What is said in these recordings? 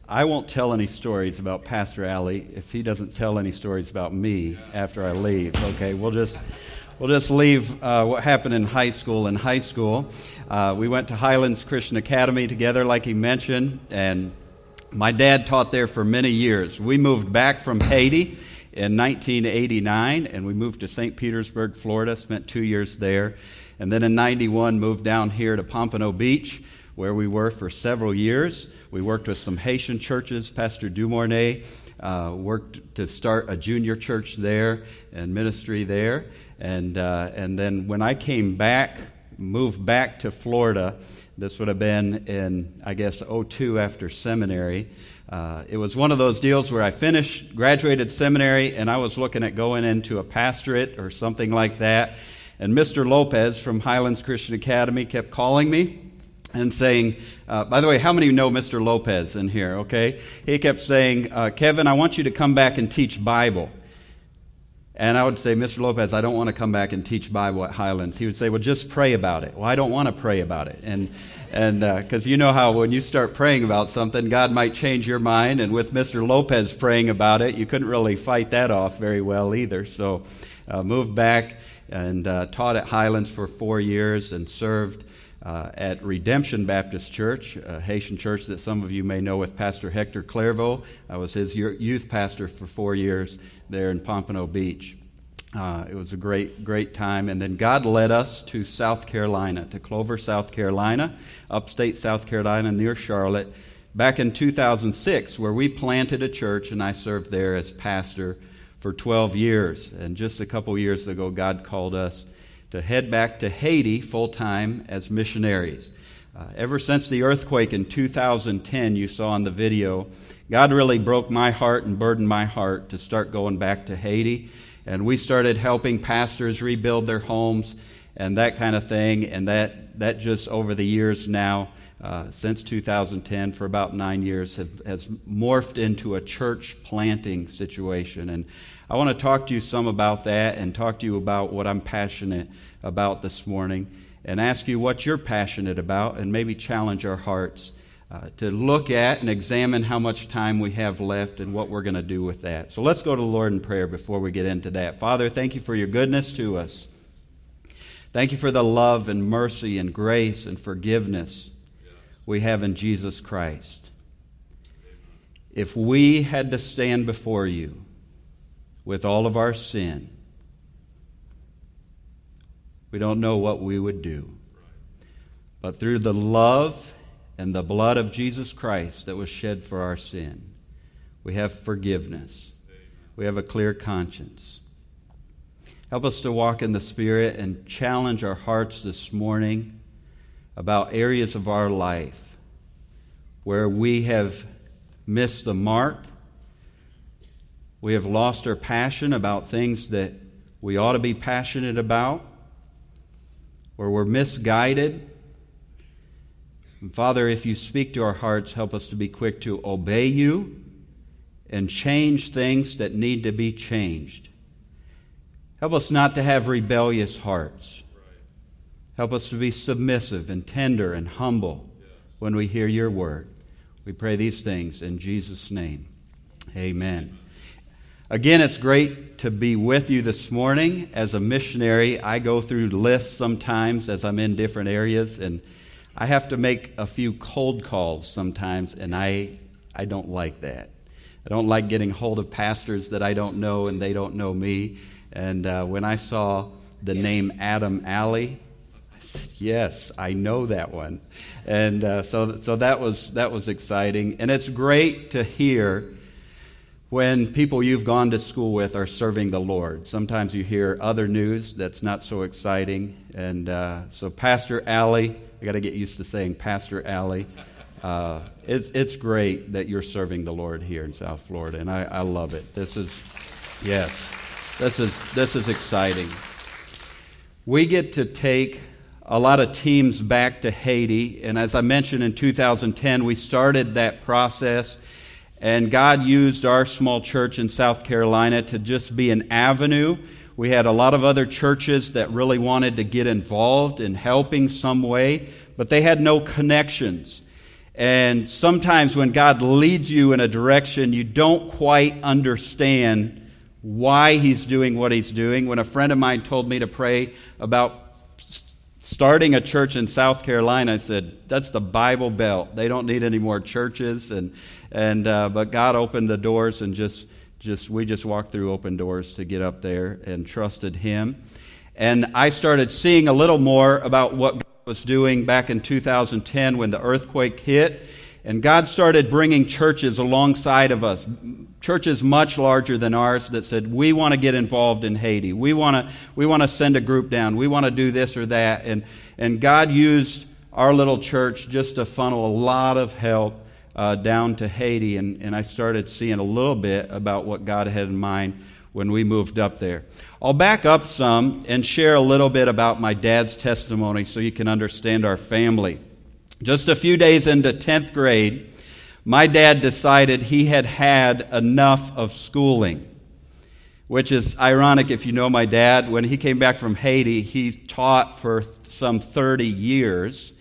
I won't tell any stories about Pastor Alley if he doesn't tell any stories about me after I leave. Okay, we'll just leave what happened in high school. In high school, we went to Highlands Christian Academy together, like he mentioned, and my dad taught there for many years. We moved back from Haiti in 1989, and we moved to St. Petersburg, Florida, spent 2 years there. And then in 91, moved down here to Pompano Beach, where we were for several years. We worked with some Haitian churches. Pastor Dumornay worked to start a junior church there and ministry there. And then when I came back, moved back to Florida, this would have been in, I guess, 2002 after seminary. It was one of those deals where I graduated seminary, and I was looking at going into a pastorate or something like that. And Mr. Lopez from Highlands Christian Academy kept calling me and saying, by the way, how many know Mr. Lopez in here, okay? He kept saying, Kevin, I want you to come back and teach Bible. And I would say, Mr. Lopez, I don't want to come back and teach Bible at Highlands. He would say, well, just pray about it. Well, I don't want to pray about it. And because you know how when you start praying about something, God might change your mind. And with Mr. Lopez praying about it, you couldn't really fight that off very well either. So moved back and taught at Highlands for 4 years and served at Redemption Baptist Church, a Haitian church that some of you may know with Pastor Hector Clairvaux. I was his youth pastor for 4 years there in Pompano Beach. It was a great time. And then God led us to South Carolina, to Clover, South Carolina, upstate South Carolina near Charlotte, back in 2006, where we planted a church, and I served there as pastor for 12 years. And just a couple years ago, God called us to head back to Haiti full-time as missionaries. Ever since the earthquake in 2010, you saw in the video, God really broke my heart and burdened my heart to start going back to Haiti. And we started helping pastors rebuild their homes and that kind of thing. And that just over the years now, since 2010, for about 9 years, has morphed into a church planting situation. And I want to talk to you some about that and talk to you about what I'm passionate about this morning and ask you what you're passionate about and maybe challenge our hearts to look at and examine how much time we have left and what we're going to do with that. So let's go to the Lord in prayer before we get into that. Father, thank you for your goodness to us. Thank you for the love and mercy and grace and forgiveness we have in Jesus Christ. If we had to stand before you with all of our sin, we don't know what we would do. But through the love and the blood of Jesus Christ that was shed for our sin, we have forgiveness. We have a clear conscience. Help us to walk in the Spirit and challenge our hearts this morning about areas of our life where we have missed the mark. We have lost our passion about things that we ought to be passionate about, where we're misguided. And Father, if you speak to our hearts, help us to be quick to obey you and change things that need to be changed. Help us not to have rebellious hearts. Help us to be submissive and tender and humble when we hear your word. We pray these things in Jesus' name. Amen. Again, it's great to be with you this morning. As a missionary, I go through lists sometimes as I'm in different areas, and I have to make a few cold calls sometimes, and I don't like that. I don't like getting hold of pastors that I don't know and they don't know me. And when I saw the name Adam Alley, I said, yes, I know that one. And so that was exciting. And it's great to hear when people you've gone to school with are serving the Lord. Sometimes you hear other news that's not so exciting. And so Pastor Alley, I got to get used to saying Pastor Alley. It's great that you're serving the Lord here in South Florida, and I love it. This is exciting. We get to take a lot of teams back to Haiti, and as I mentioned in 2010, we started that process. And God used our small church in South Carolina to just be an avenue. We had a lot of other churches that really wanted to get involved in helping some way, but they had no connections. And sometimes when God leads you in a direction, you don't quite understand why He's doing what He's doing. When a friend of mine told me to pray about starting a church in South Carolina, I said, that's the Bible Belt. They don't need any more churches. But God opened the doors, and we just walked through open doors to get up there and trusted Him. And I started seeing a little more about what God was doing back in 2010 when the earthquake hit. And God started bringing churches alongside of us, churches much larger than ours, that said, we want to get involved in Haiti. We want to send a group down. We want to do this or that. And God used our little church just to funnel a lot of help down to Haiti. And I started seeing a little bit about what God had in mind when we moved up there. I'll back up some and share a little bit about my dad's testimony so you can understand our family. Just a few days into 10th grade, my dad decided he had had enough of schooling, which is ironic if you know my dad. When he came back from Haiti, he taught for some 30 years,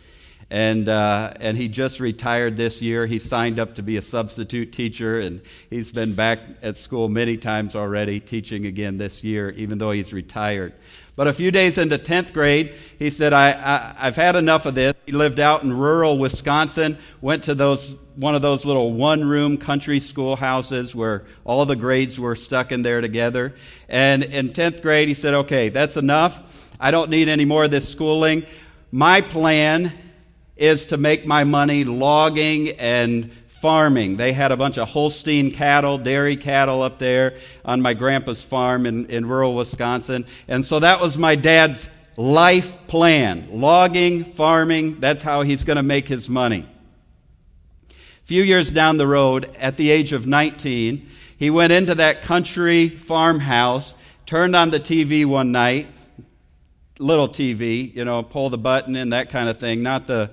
and he just retired this year. He signed up to be a substitute teacher, and he's been back at school many times already, teaching again this year, even though he's retired. But a few days into 10th grade, he said, I've had enough of this. He lived out in rural Wisconsin, went to one of those little one-room country schoolhouses where all the grades were stuck in there together. And in 10th grade, he said, okay, that's enough. I don't need any more of this schooling. My plan is to make my money logging and farming. They had a bunch of Holstein cattle, dairy cattle up there on my grandpa's farm in rural Wisconsin. And so that was my dad's life plan. Logging, farming, that's how he's going to make his money. A few years down the road, at the age of 19, he went into that country farmhouse, turned on the TV one night, little TV, pull the button in, that kind of thing, not the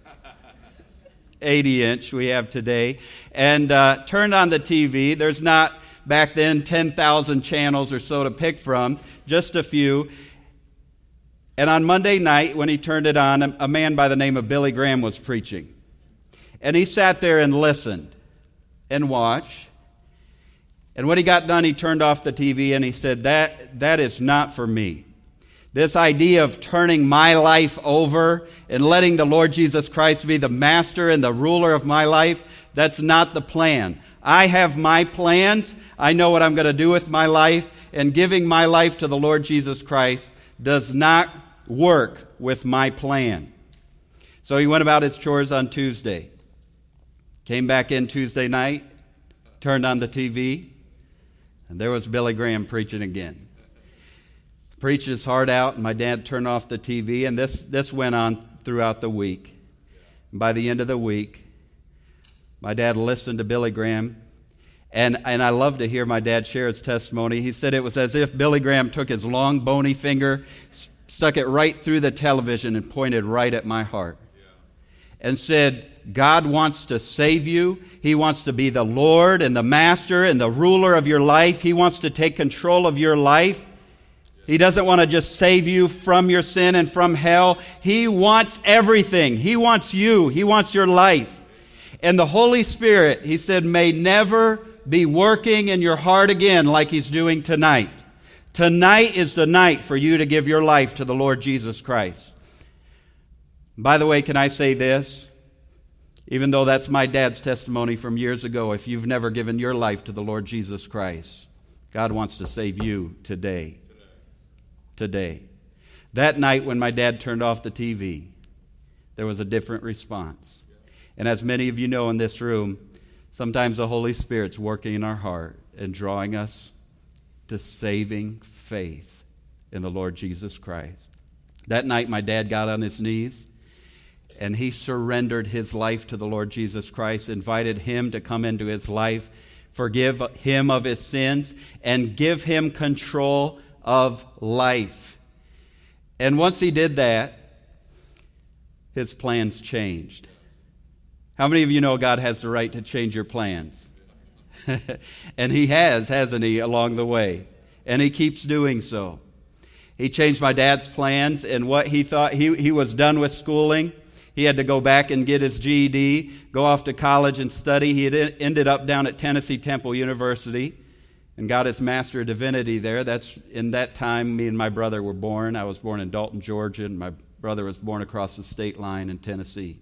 80-inch we have today, and turned on the TV. There's not, back then, 10,000 channels or so to pick from, just a few. And on Monday night, when he turned it on, a man by the name of Billy Graham was preaching. And he sat there and listened and watched. And when he got done, he turned off the TV and he said, that is not for me. This idea of turning my life over and letting the Lord Jesus Christ be the master and the ruler of my life, that's not the plan. I have my plans. I know what I'm going to do with my life, and giving my life to the Lord Jesus Christ does not work with my plan. So he went about his chores on Tuesday. Came back in Tuesday night, turned on the TV, and there was Billy Graham preaching again. Preached his heart out, and my dad turned off the TV, and this went on throughout the week. And by the end of the week, my dad listened to Billy Graham, and I love to hear my dad share his testimony. He said it was as if Billy Graham took his long, bony finger, stuck it right through the television, and pointed right at my heart, and said, God wants to save you. He wants to be the Lord and the master and the ruler of your life. He wants to take control of your life. He doesn't want to just save you from your sin and from hell. He wants everything. He wants you. He wants your life. And the Holy Spirit, he said, may never be working in your heart again like he's doing tonight. Tonight is the night for you to give your life to the Lord Jesus Christ. By the way, can I say this? Even though that's my dad's testimony from years ago, if you've never given your life to the Lord Jesus Christ, God wants to save you today. Today. That night when my dad turned off the TV, there was a different response. And as many of you know in this room, sometimes the Holy Spirit's working in our heart and drawing us to saving faith in the Lord Jesus Christ. That night my dad got on his knees and he surrendered his life to the Lord Jesus Christ, invited him to come into his life, forgive him of his sins, and give him control of life. And once he did that, his plans changed. How many of you know God has the right to change your plans? And he has, hasn't he, along the way? And he keeps doing so. He changed my dad's plans, and what he thought, he was done with schooling. He had to go back and get his GED, go off to college and study. He had ended up down at Tennessee Temple University and got his Master of Divinity there. That's in that time me and my brother were born. I was born in Dalton, Georgia, and my brother was born across the state line in Tennessee.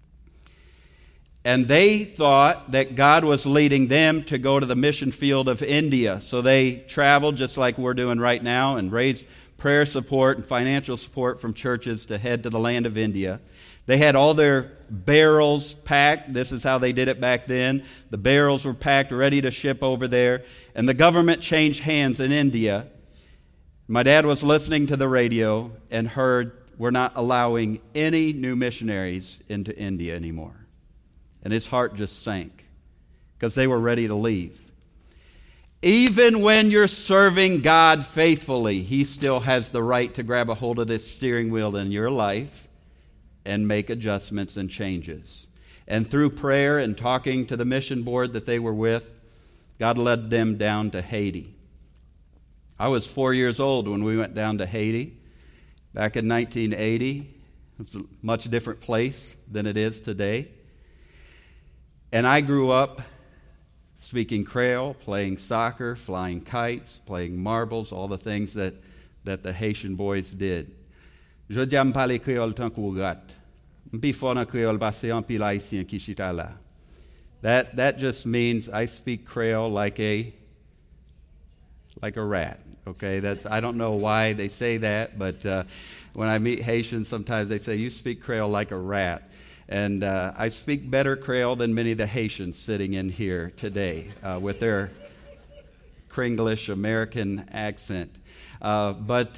And they thought that God was leading them to go to the mission field of India. So they traveled just like we're doing right now and raised prayer support and financial support from churches to head to the land of India. They had all their barrels packed. This is how they did it back then. The barrels were packed, ready to ship over there. And the government changed hands in India. My dad was listening to the radio and heard, we're not allowing any new missionaries into India anymore. And his heart just sank because they were ready to leave. Even when you're serving God faithfully, He still has the right to grab a hold of this steering wheel in your life and make adjustments and changes. And through prayer and talking to the mission board that they were with, God led them down to Haiti. I was 4 years old when we went down to Haiti back in 1980. It's a much different place than it is today. And I grew up speaking Creole, playing soccer, flying kites, playing marbles, all the things that the Haitian boys did. Je dis parler créole tant qu'on rat. M'pi fort dans créole parce que un pile haïtien qui chita là. That just means I speak Creole like a rat. Okay, I don't know why they say that, but when I meet Haitians, sometimes they say you speak Creole like a rat. And I speak better Creole than many of the Haitians sitting in here today with their Kringlish American accent. But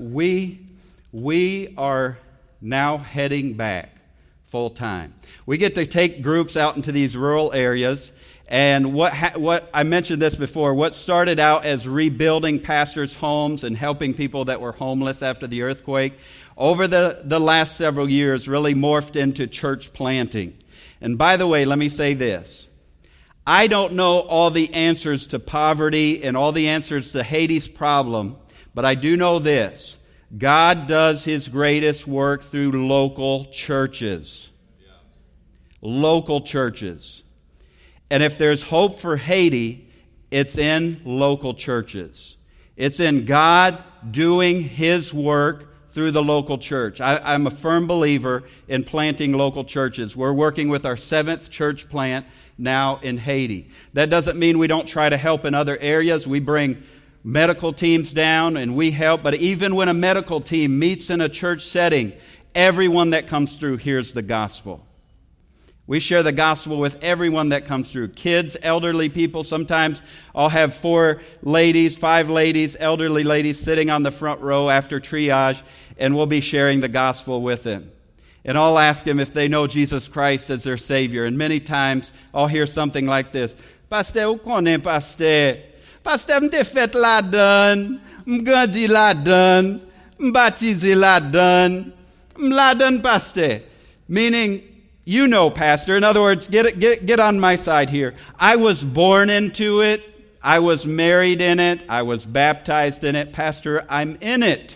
we are now heading back full time. We get to take groups out into these rural areas. And what I mentioned this before, what started out as rebuilding pastors' homes and helping people that were homeless after the earthquake, over the last several years really morphed into church planting. And by the way, let me say this. I don't know all the answers to poverty and all the answers to Haiti's problem, but I do know this. God does His greatest work through local churches. Local churches. And if there's hope for Haiti, it's in local churches. It's in God doing His work through the local church. I'm a firm believer in planting local churches. We're working with our 7th church plant now in Haiti. That doesn't mean we don't try to help in other areas. We bring medical teams down and we help. But even when a medical team meets in a church setting, everyone that comes through hears the gospel. We share the gospel with everyone that comes through. Kids, elderly people. Sometimes I'll have 5 ladies, elderly ladies sitting on the front row after triage, and we'll be sharing the gospel with them. And I'll ask them if they know Jesus Christ as their Savior. And many times I'll hear something like this. Pasteur, ou konnen pasteur? Pasteur, m'te fet la dan, m'grandi la dan, m'batize la dan, m'la dan pasteur. Meaning, you know, Pastor. In other words, get on my side here. I was born into it. I was married in it. I was baptized in it. Pastor, I'm in it.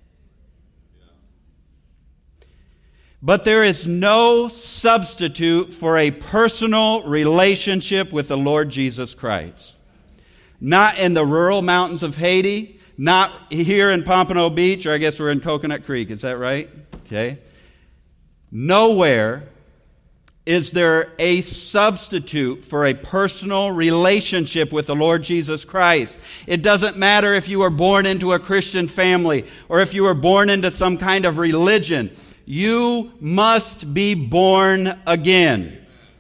But there is no substitute for a personal relationship with the Lord Jesus Christ. Not in the rural mountains of Haiti, not here in Pompano Beach, or I guess we're in Coconut Creek. Is that right? Okay. Nowhere is there a substitute for a personal relationship with the Lord Jesus Christ. It doesn't matter if you were born into a Christian family or if you were born into some kind of religion. You must be born again.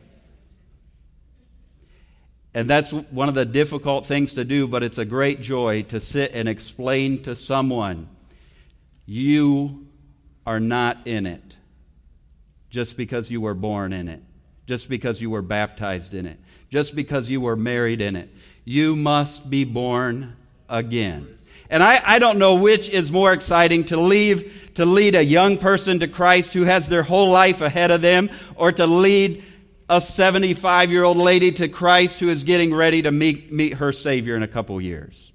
And that's one of the difficult things to do, but it's a great joy to sit and explain to someone, you are not in it. Just because you were born in it, just because you were baptized in it, just because you were married in it. You must be born again. And I don't know which is more exciting, to lead a young person to Christ who has their whole life ahead of them, or to lead a 75-year-old lady to Christ who is getting ready to meet her Savior in a couple years.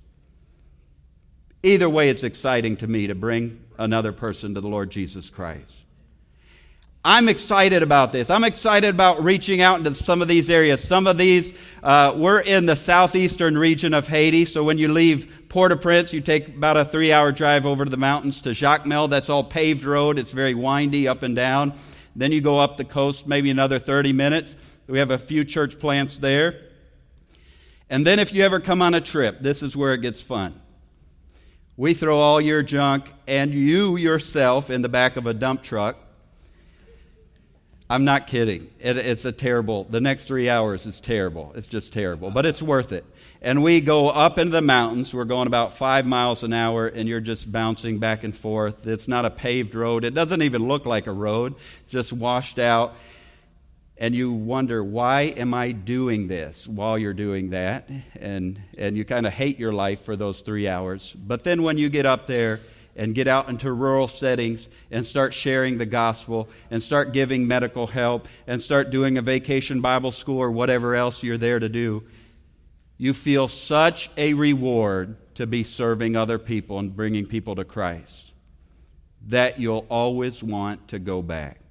Either way, it's exciting to me to bring another person to the Lord Jesus Christ. I'm excited about this. I'm excited about reaching out into some of these areas. Some of these, we're in the southeastern region of Haiti, so when you leave Port-au-Prince, you take about a 3-hour drive over to the mountains to Jacmel. That's all paved road. It's very windy up and down. Then you go up the coast maybe another 30 minutes. We have a few church plants there. And then if you ever come on a trip, this is where it gets fun. We throw all your junk and you yourself in the back of a dump truck. I'm not kidding. It's the next 3 hours is terrible. It's just terrible, but it's worth it. And we go up into the mountains. We're going about 5 miles an hour, and you're just bouncing back and forth. It's not a paved road. It doesn't even look like a road. It's just washed out. And you wonder, why am I doing this while you're doing that? And you kind of hate your life for those 3 hours. But then when you get up there and get out into rural settings and start sharing the gospel and start giving medical help and start doing a vacation Bible school or whatever else you're there to do, you feel such a reward to be serving other people and bringing people to Christ that you'll always want to go back.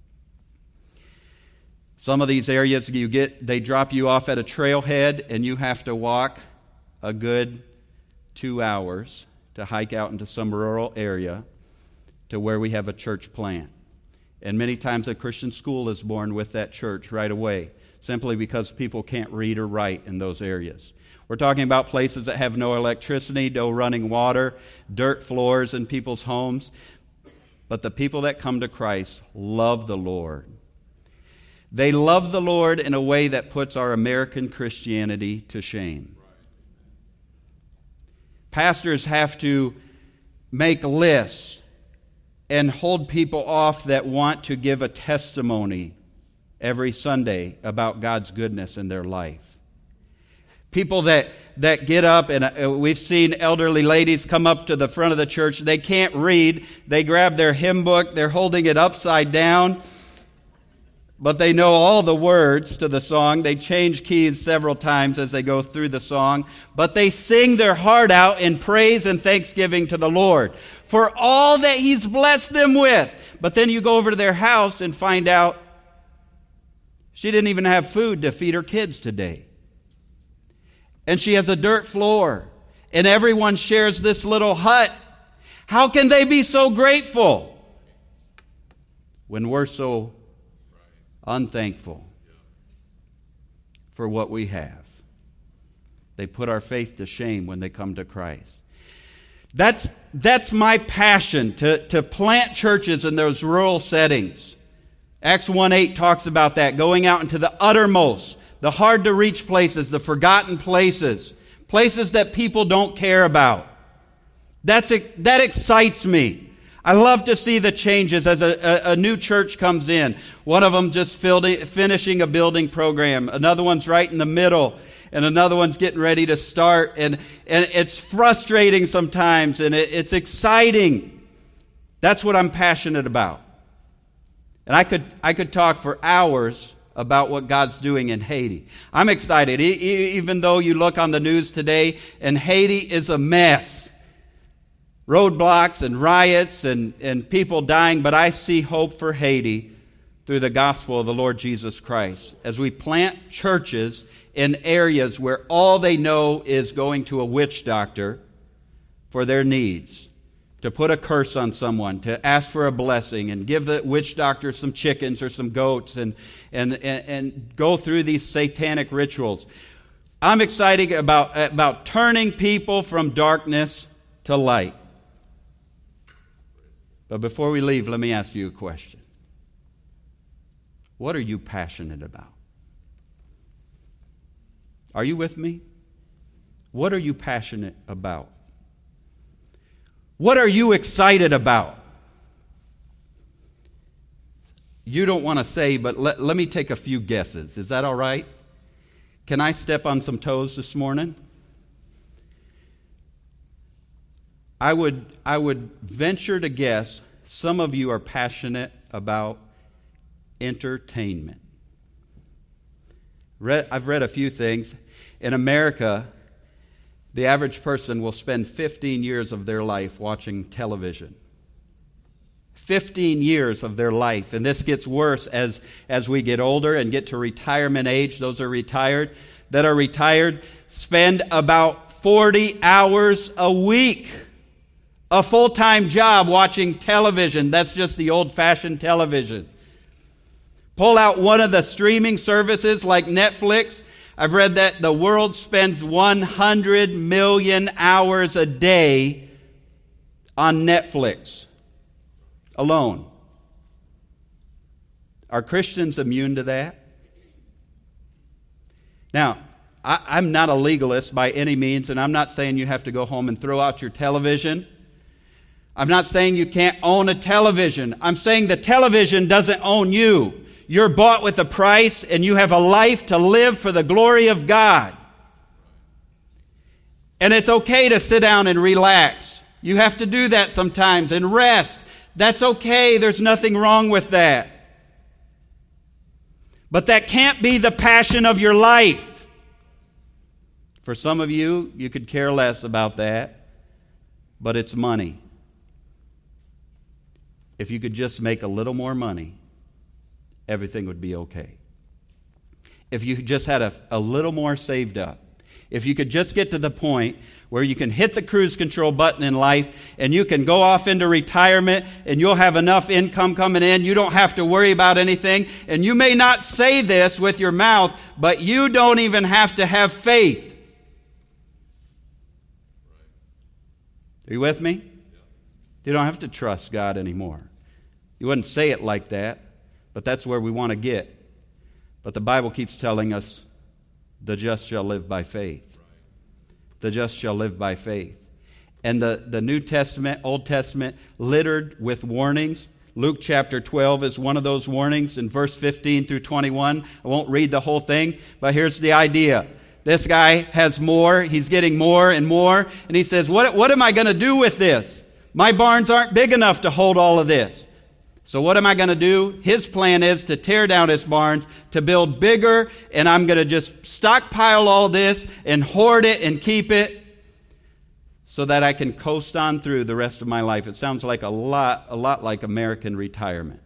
Some of these areas they drop you off at a trailhead and you have to walk a good 2 hours to hike out into some rural area to where we have a church plant. And many times a Christian school is born with that church right away, simply because people can't read or write in those areas. We're talking about places that have no electricity, no running water, dirt floors in people's homes. But the people that come to Christ love the Lord. They love the Lord in a way that puts our American Christianity to shame. Pastors have to make lists and hold people off that want to give a testimony every Sunday about God's goodness in their life. People that get up, and we've seen elderly ladies come up to the front of the church. They can't read. They grab their hymn book. They're holding it upside down. But they know all the words to the song. They change keys several times as they go through the song. But they sing their heart out in praise and thanksgiving to the Lord for all that He's blessed them with. But then you go over to their house and find out she didn't even have food to feed her kids today. And she has a dirt floor. And everyone shares this little hut. How can they be so grateful when we're so unthankful for what we have? They put our faith to shame when they come to Christ. That's my passion, to plant churches in those rural settings. Acts 1:8 talks about that, going out into the uttermost, the hard-to-reach places, the forgotten places, places that people don't care about. That excites me. I love to see the changes as a new church comes in. One of them just finishing a building program. Another one's right in the middle. And another one's getting ready to start. And it's frustrating sometimes. And it's exciting. That's what I'm passionate about. And I could talk for hours about what God's doing in Haiti. I'm excited. Even though you look on the news today and Haiti is a mess. Roadblocks and riots and people dying, but I see hope for Haiti through the gospel of the Lord Jesus Christ. As we plant churches in areas where all they know is going to a witch doctor for their needs, to put a curse on someone, to ask for a blessing and give the witch doctor some chickens or some goats and go through these satanic rituals. I'm excited about turning people from darkness to light. But before we leave, let me ask you a question. What are you passionate about? Are you with me? What are you passionate about? What are you excited about? You don't want to say, but let me take a few guesses. Is that all right? Can I step on some toes this morning? I would venture to guess some of you are passionate about entertainment. I've read a few things. In America, the average person will spend 15 years of their life watching television. 15 years of their life. And this gets worse as we get older and get to retirement age. Those that are retired spend about 40 hours a week, a full-time job watching television. That's just the old-fashioned television. Pull out one of the streaming services like Netflix. I've read that the world spends 100 million hours a day on Netflix alone. Are Christians immune to that? Now, I'm not a legalist by any means, and I'm not saying you have to go home and throw out your television. I'm not saying you can't own a television. I'm saying the television doesn't own you. You're bought with a price, and you have a life to live for the glory of God. And it's okay to sit down and relax. You have to do that sometimes and rest. That's okay. There's nothing wrong with that. But that can't be the passion of your life. For some of you, you could care less about that, but it's money. If you could just make a little more money, everything would be okay. If you just had a little more saved up, if you could just get to the point where you can hit the cruise control button in life and you can go off into retirement and you'll have enough income coming in, you don't have to worry about anything. And you may not say this with your mouth, but you don't even have to have faith. Are you with me? You don't have to trust God anymore. You wouldn't say it like that, but that's where we want to get. But the Bible keeps telling us, the just shall live by faith. The just shall live by faith. And the New Testament, Old Testament, littered with warnings. Luke chapter 12 is one of those warnings in verse 15 through 21. I won't read the whole thing, but here's the idea. This guy has more. He's getting more and more. And he says, what am I going to do with this? My barns aren't big enough to hold all of this. So what am I going to do? His plan is to tear down his barns, to build bigger, and I'm going to just stockpile all this and hoard it and keep it so that I can coast on through the rest of my life. It sounds like a lot like American retirement.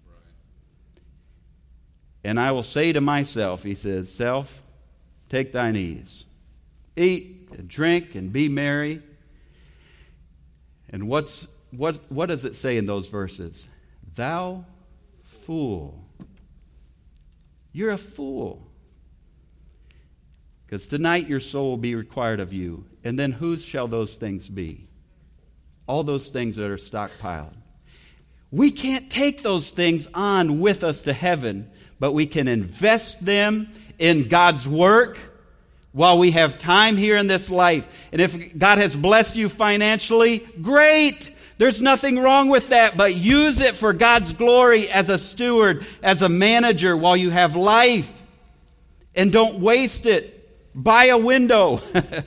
And I will say to myself, he says, self, take thine ease. Eat and drink and be merry. And what does it say in those verses? Thou fool. You're a fool. Because tonight your soul will be required of you. And then whose shall those things be? All those things that are stockpiled. We can't take those things on with us to heaven, but we can invest them in God's work while we have time here in this life. And if God has blessed you financially, great. There's nothing wrong with that, but use it for God's glory as a steward, as a manager while you have life. And don't waste it. Buy a window.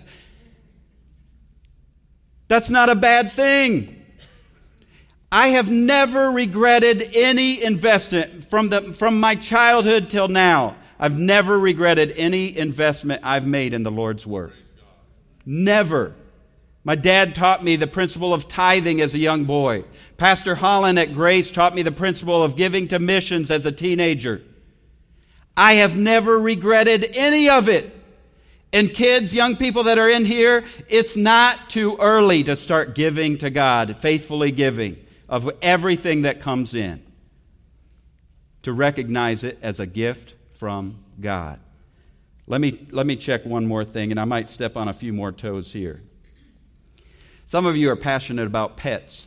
That's not a bad thing. I have never regretted any investment from my childhood till now. I've never regretted any investment I've made in the Lord's work. Never. My dad taught me the principle of tithing as a young boy. Pastor Holland at Grace taught me the principle of giving to missions as a teenager. I have never regretted any of it. And kids, young people that are in here, it's not too early to start giving to God, faithfully giving of everything that comes in, to recognize it as a gift from God. Let me check one more thing, and I might step on a few more toes here. Some of you are passionate about pets.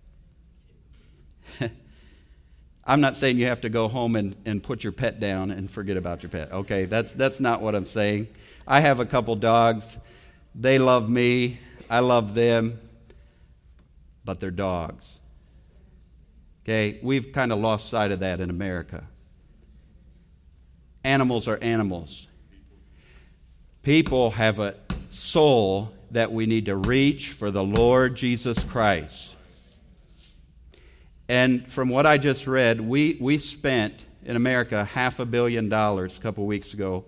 I'm not saying you have to go home and put your pet down and forget about your pet. Okay, that's not what I'm saying. I have a couple dogs. They love me. I love them. But they're dogs. Okay, we've kind of lost sight of that in America. Animals are animals. People have a soul that we need to reach for the Lord Jesus Christ. And from what I just read, we spent in America $500 million a couple weeks ago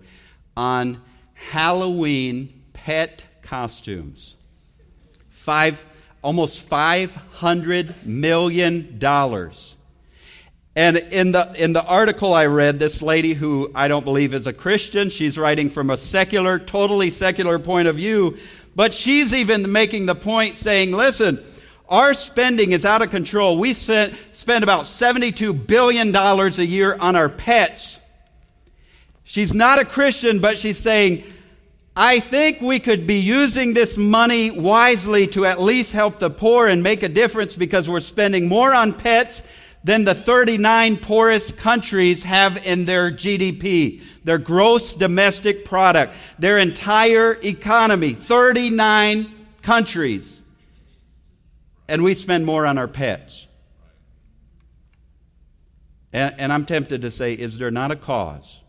on Halloween pet costumes. almost $500 million. And in the article I read, this lady who I don't believe is a Christian, she's writing from a secular, totally secular point of view, but she's even making the point saying, listen, our spending is out of control. We spend about $72 billion a year on our pets. She's not a Christian, but she's saying, I think we could be using this money wisely to at least help the poor and make a difference, because we're spending more on pets than the 39 poorest countries have in their GDP, their gross domestic product, their entire economy, 39 countries. And we spend more on our pets. And I'm tempted to say, is there not a cause?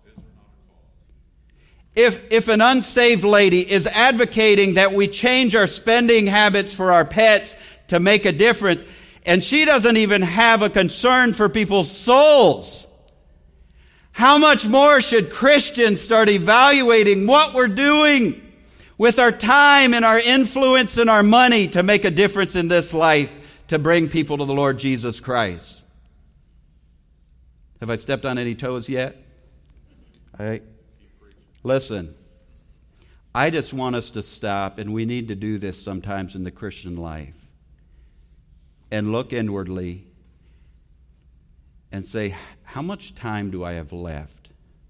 If an unsaved lady is advocating that we change our spending habits for our pets to make a difference, and she doesn't even have a concern for people's souls, how much more should Christians start evaluating what we're doing with our time and our influence and our money to make a difference in this life, to bring people to the Lord Jesus Christ? Have I stepped on any toes yet? Listen, I just want us to stop, and we need to do this sometimes in the Christian life, and look inwardly and say, how much time do I have left?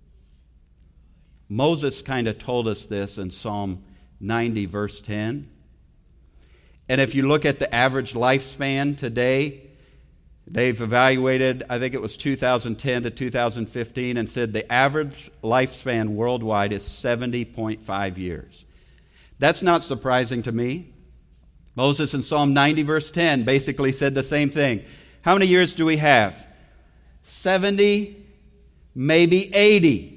Moses kind of told us this in Psalm 90, verse 10. And if you look at the average lifespan today, they've evaluated, I think it was 2010 to 2015, and said the average lifespan worldwide is 70.5 years. That's not surprising to me. Moses in Psalm 90, verse 10, basically said the same thing. How many years do we have? 70, maybe 80.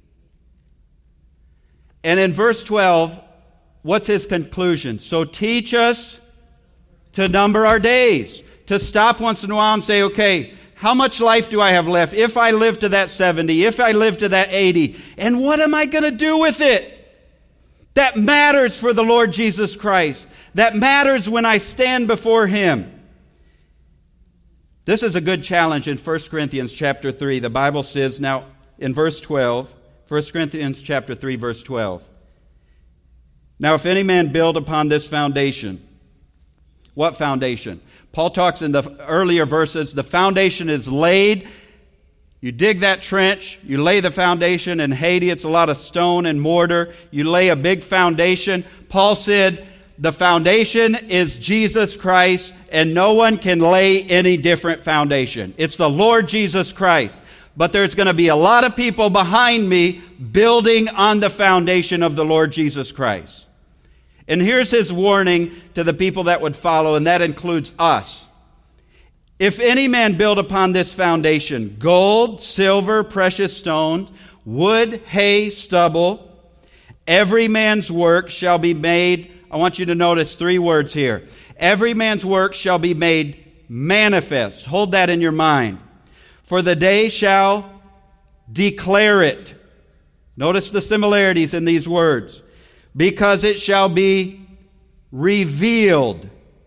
And in verse 12, what's his conclusion? So teach us to number our days, to stop once in a while and say, okay, how much life do I have left? If I live to that 70, if I live to that 80, and what am I going to do with it? That matters for the Lord Jesus Christ. That matters when I stand before Him. This is a good challenge in 1 Corinthians chapter 3. The Bible says now in verse 12, 1 Corinthians chapter 3, verse 12. Now if any man build upon this foundation, what foundation? Paul talks in the earlier verses, the foundation is laid. You dig that trench, you lay the foundation. In Haiti, it's a lot of stone and mortar. You lay a big foundation. Paul said, the foundation is Jesus Christ, and no one can lay any different foundation. It's the Lord Jesus Christ. But there's going to be a lot of people behind me building on the foundation of the Lord Jesus Christ. And here's his warning to the people that would follow, and that includes us. If any man build upon this foundation gold, silver, precious stones, wood, hay, stubble, every man's work shall be made. I want you to notice three words here. Every man's work shall be made manifest. Hold that in your mind. For the day shall declare it. Notice the similarities in these words. Because it shall be revealed.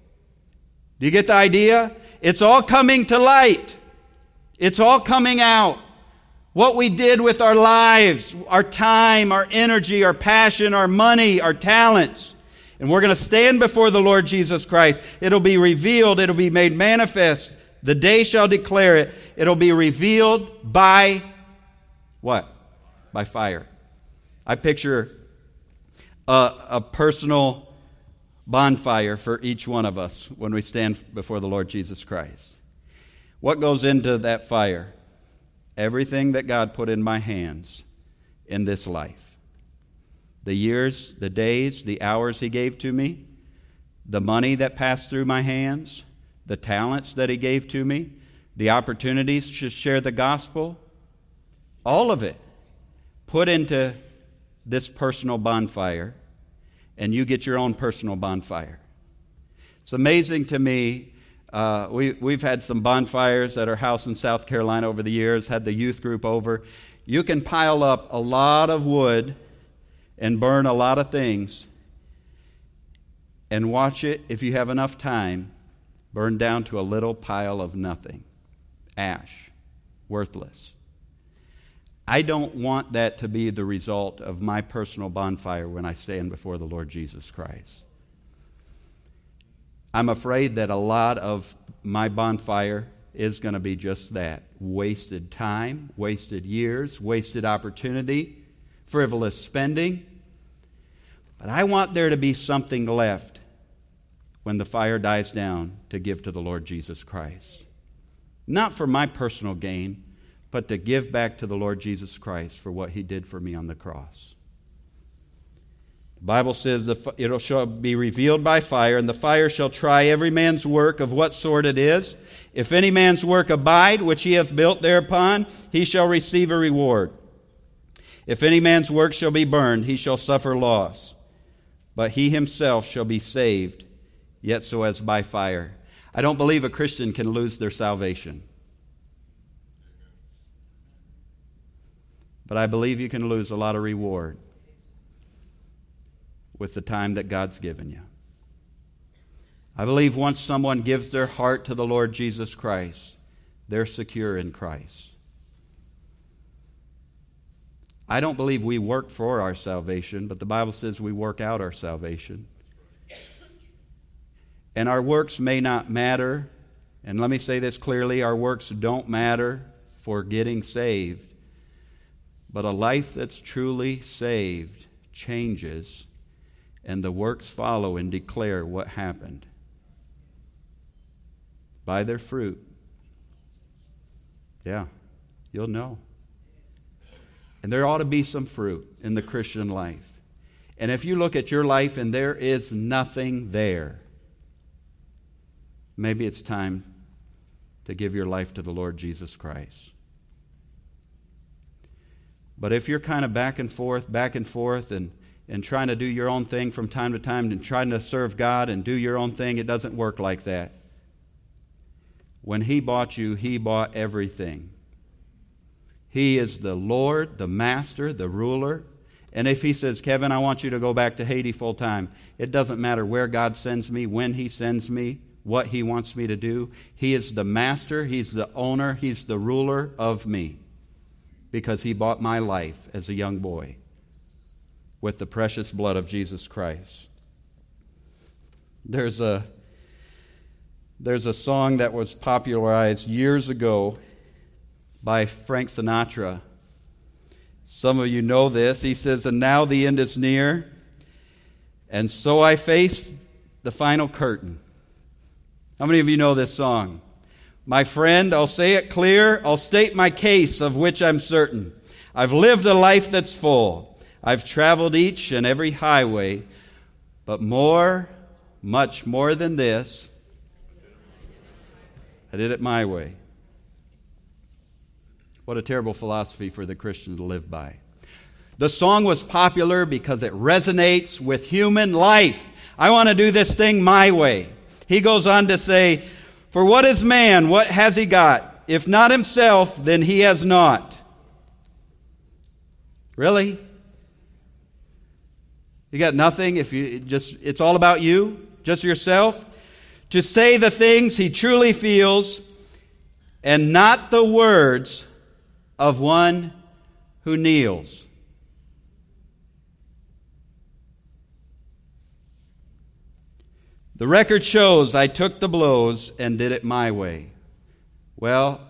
Do you get the idea? It's all coming to light. It's all coming out. What we did with our lives, our time, our energy, our passion, our money, our talents. And we're going to stand before the Lord Jesus Christ. It'll be revealed. It'll be made manifest. The day shall declare it. It'll be revealed by what? By fire. I picture a personal bonfire for each one of us when we stand before the Lord Jesus Christ. What goes into that fire? Everything that God put in my hands in this life. The years, the days, the hours He gave to me, the money that passed through my hands, the talents that He gave to me, the opportunities to share the gospel, all of it put into this personal bonfire, and you get your own personal bonfire. It's amazing to me. We've had some bonfires at our house in South Carolina over the years, had the youth group over. You can pile up a lot of wood and burn a lot of things. and watch it, if you have enough time, burn down to a little pile of nothing. Ash. Worthless. I don't want that to be the result of my personal bonfire when I stand before the Lord Jesus Christ. I'm afraid that a lot of my bonfire is going to be just that. Wasted time, wasted years, wasted opportunity, frivolous spending. But I want there to be something left when the fire dies down to give to the Lord Jesus Christ. Not for my personal gain, but to give back to the Lord Jesus Christ for what He did for me on the cross. The Bible says it shall be revealed by fire, and the fire shall try every man's work of what sort it is. If any man's work abide, which he hath built thereupon, he shall receive a reward. If any man's work shall be burned, he shall suffer loss. But he himself shall be saved, yet so as by fire. I don't believe a Christian can lose their salvation. But I believe you can lose a lot of reward with the time that God's given you. I believe once someone gives their heart to the Lord Jesus Christ, they're secure in Christ. I don't believe we work for our salvation, but the Bible says we work out our salvation. And our works may not matter. And let me say this clearly, our works don't matter for getting saved. But a life that's truly saved changes, and the works follow and declare what happened. By their fruit. Yeah, you'll know. And there ought to be some fruit in the Christian life. And if you look at your life and there is nothing there, maybe it's time to give your life to the Lord Jesus Christ. But if you're kind of back and forth, and trying to do your own thing from time to time and trying to serve God and do your own thing, it doesn't work like that. When He bought you, He bought everything. He is the Lord, the Master, the ruler. And if He says, Kevin, I want you to go back to Haiti full time, it doesn't matter where God sends me, when He sends me, what He wants me to do. He is the Master, He's the owner, He's the ruler of me. Because He bought my life as a young boy with the precious blood of Jesus Christ. There's a song that was popularized years ago by Frank Sinatra. Some of you know this. He says, and now the end is near, and so I face the final curtain. How many of you know this song? My friend, I'll say it clear. I'll state my case of which I'm certain. I've lived a life that's full. I've traveled each and every highway. But much more than this, I did it my way. What a terrible philosophy for the Christian to live by. The song was popular because it resonates with human life. I want to do this thing my way. He goes on to say, for what is man? What has he got? If not himself, then he has naught. Really? You got nothing if it's all about you, just yourself? To say the things he truly feels and not the words of one who kneels. The record shows I took the blows and did it my way. Well,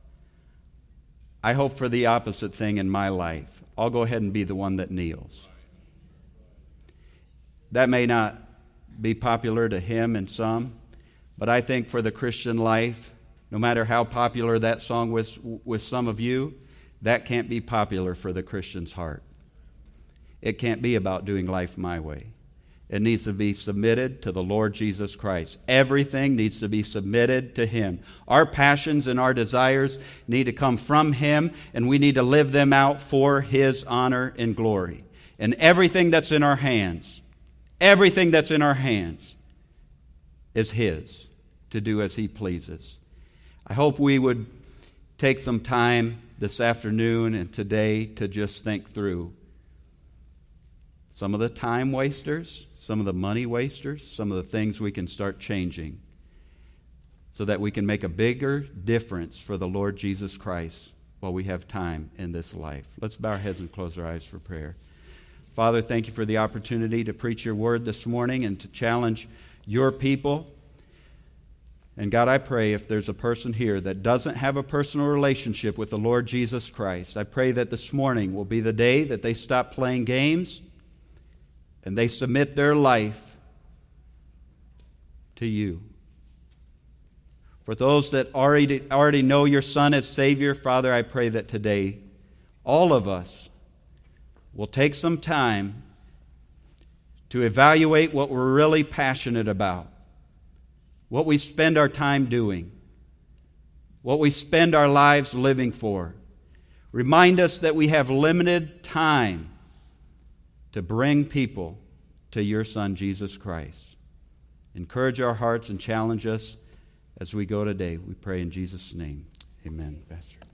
I hope for the opposite thing in my life. I'll go ahead and be the one that kneels. That may not be popular to him and some, but I think for the Christian life, no matter how popular that song was with some of you, that can't be popular for the Christian's heart. It can't be about doing life my way. It needs to be submitted to the Lord Jesus Christ. Everything needs to be submitted to Him. Our passions and our desires need to come from Him, and we need to live them out for His honor and glory. And everything that's in our hands is His to do as He pleases. I hope we would take some time this afternoon and today to just think through some of the time wasters, some of the money wasters, some of the things we can start changing so that we can make a bigger difference for the Lord Jesus Christ while we have time in this life. Let's bow our heads and close our eyes for prayer. Father, thank you for the opportunity to preach your word this morning and to challenge your people. And God, I pray if there's a person here that doesn't have a personal relationship with the Lord Jesus Christ, I pray that this morning will be the day that they stop playing games and they submit their life to you. For those that already know your Son as Savior, Father, I pray that today all of us will take some time to evaluate what we're really passionate about, what we spend our time doing, what we spend our lives living for. Remind us that we have limited time to bring people to your Son, Jesus Christ. Encourage our hearts and challenge us as we go today. We pray in Jesus' name. Amen, Pastor.